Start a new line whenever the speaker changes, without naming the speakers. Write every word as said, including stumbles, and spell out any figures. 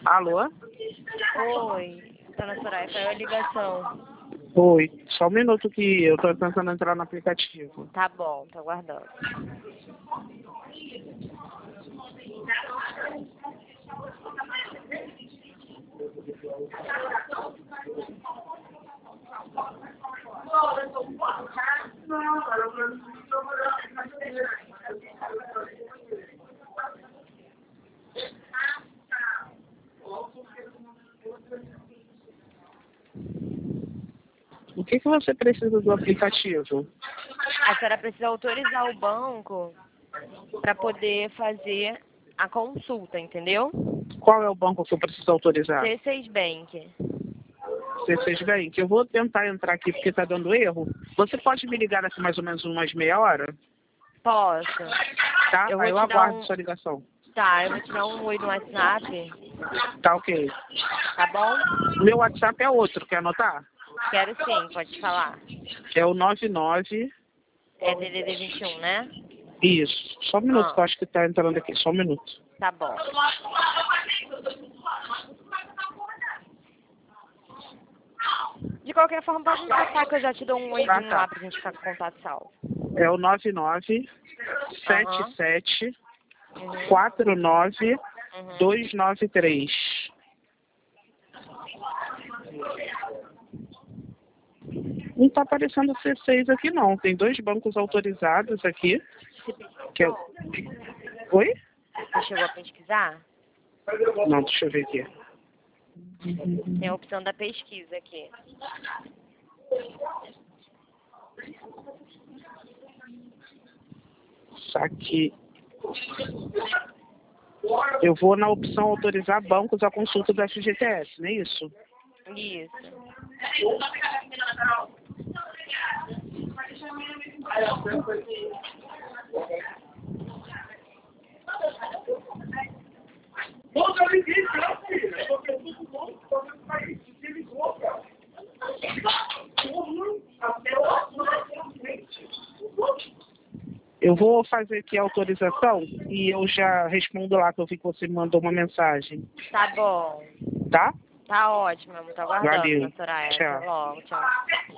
Alô?
Oi, dona Soraya, caiu a ligação.
Oi, só um minuto que eu tô tentando entrar no aplicativo.
Tá bom, tô aguardando.
O que, que você precisa do aplicativo?
A senhora precisa autorizar o banco para poder fazer a consulta, entendeu?
Qual é o banco que eu preciso autorizar?
C seis Bank.
C seis Bank. Eu vou tentar entrar aqui porque tá dando erro. Você pode me ligar daqui mais ou menos umas meia hora?
Posso?
Tá?
Eu vou
Aí eu
te dar
aguardo
um...
sua ligação.
Tá, eu vou te dar um oi no WhatsApp,
Tá ok.
tá bom?
Meu WhatsApp é outro, quer anotar?
Quero sim, pode falar.
É o nove nove...
É D D D vinte e um, né?
Isso. Só um minuto
Ah,
que eu acho que tá entrando aqui. Só um minuto.
tá bom. De qualquer forma, pode me passar que eu já te dou um oizinho
Ah, tá.
lá pra gente ficar com contato salvo.
É o nove nove
Aham.
sete sete
Uhum.
quatro nove
Uhum.
dois nove três. Não está aparecendo C seis aqui não. Tem dois bancos autorizados aqui. Que é... Oi?
Você chegou a pesquisar?
Não, deixa eu ver aqui.
Tem a opção da pesquisa aqui.
Saque. Eu vou na opção autorizar bancos à consulta do F G T S, não é isso?
Isso.
Eu vou fazer aqui a autorização e eu já respondo lá que eu vi que você me mandou uma mensagem.
Tá bom.
Tá?
Tá ótimo, eu tô aguardando,
Valeu.
dona Soraya.
Tchau.
Até logo, tchau.